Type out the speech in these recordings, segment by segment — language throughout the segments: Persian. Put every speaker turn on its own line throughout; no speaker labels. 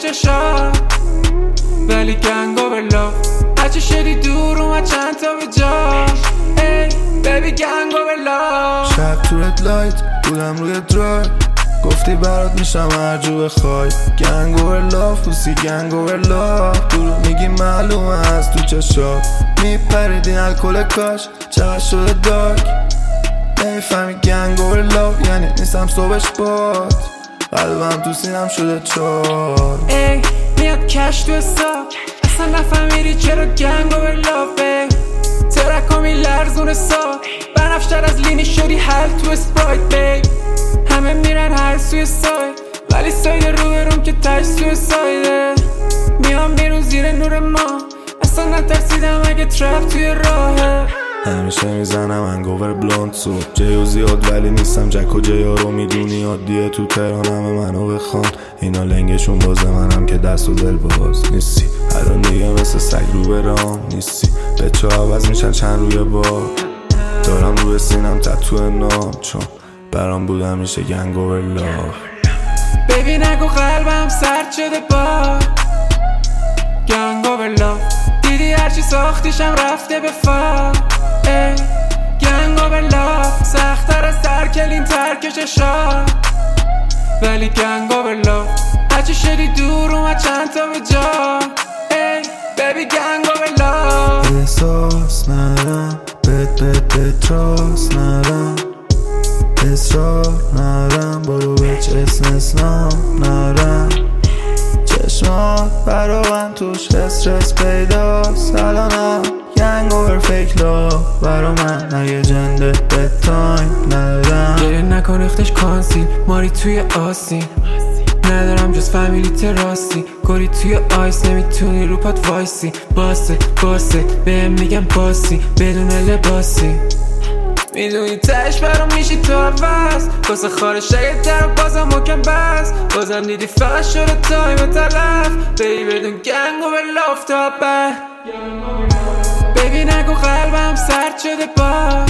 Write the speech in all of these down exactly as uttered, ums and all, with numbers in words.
چشات ولی گنگ اوور لاف هرچی شدی دور اومد چند تا به جاش ای بیبی گنگ اوور لاف
شب تو رد لایت بودم روی درایو گفتی برات میشم هر جو بخوای گنگ اوور لاف پوسی گنگ اوور لاف دروغ میگی معلومه از تو چشات میپریدین الکل کاش چقدر شده دارک نمیفهمی گنگ اوور لاف یعنی نیستم صبحش باد قلبم تو سینم شده چار
ای میاد کش تو حساب اصلا نفهمیدی چرا گنگ اوور لافه ترکا میلرزون سا بنفشتر از لینی شدی حل تو اسپرایت بیب همه میرن هر سوی ساید ولی ساید رو بروم که تش سوی سایده میام بیرون زیر نور ما اصلا نترسیدم اگه ترپ توی راهه
همیشه میزنم انگوور بلوند سو جیو زیاد ولی نیستم جک و جیا رو میدونی عادیه تو تهران همه منو بخوان اینا لنگشون بازه منم که دست و دل باز نیستی الان دیگه مثل سگ رو برام نیستی بچه عوض میشن چند روی با دارم روی سینم تتو نام چون برام بودم میشه گنگ اوور لاف
بیبی نگو قلبم سرد شده با گنگ اوور لاف دیدی هرچی ساختیشم رفته به فا ای گنگ اوور لاف سخت‌تر از ترکلین ترک چشات ولی گنگ اوور لاف هرچی شدی دور اومد چند تا به جا ای بیبی گنگ اوور لاف
احساس ندارم بد بد بد تراس ندارم اصرار ندارم برو بچ اسم اسلام ندارم چشمات برا من توش استرس پیداست الانم گنگ اوور فیک لاف برا من نگه جنده بد تایم ندارم
گریه نکن ریختش کانسیل ماری توی آسین ندارم جز فامیلی تراسی گوری توی آیس نمیتونی رو پات وایسی باسه باسه بهم میگم باسی بدون لباسی میدونی تش برام میشی تو عوض واسه خارش اگه در بازم مکم بس بازم دیدی فقط شده تایم تلف بیبی بدون گنگ اوور لاف تا بر بیبی نگو قلبم سرد شده با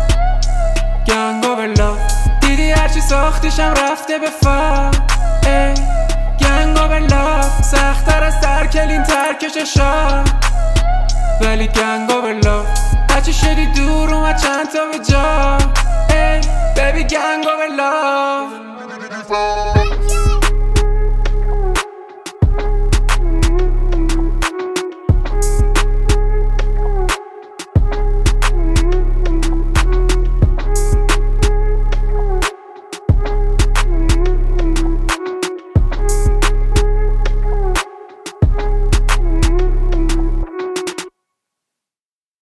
گنگ اوور لاف دیدی هرچی ساختیشم رفته به فا ای گنگ اوور لاف سخت‌تر از ترکلین ترک چشات ولی گنگ اوور لاف هرچی شدی دور اومد چند تا به جا